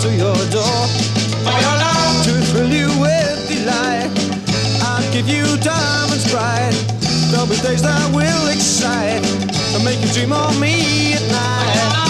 to your door. For your love, to thrill you with delight, I'll give you diamonds bright. There'll be days that will excite and make you dream of me at night.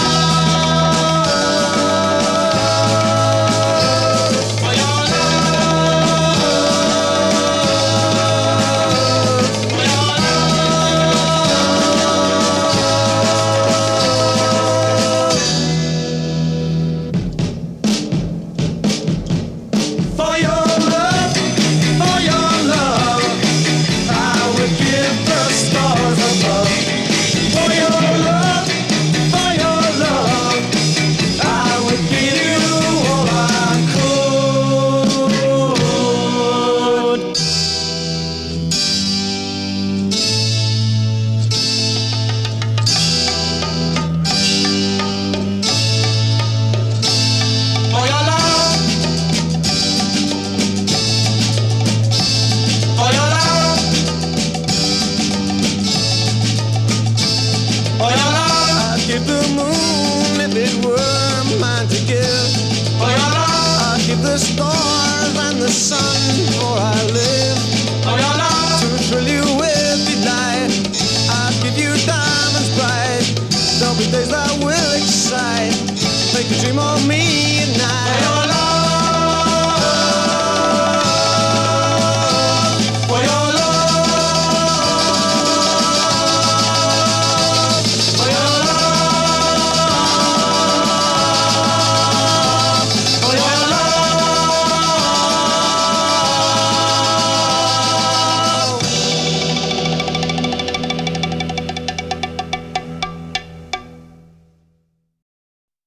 Give the moon if it were mine to give. For your love, I'd give the stars and the sun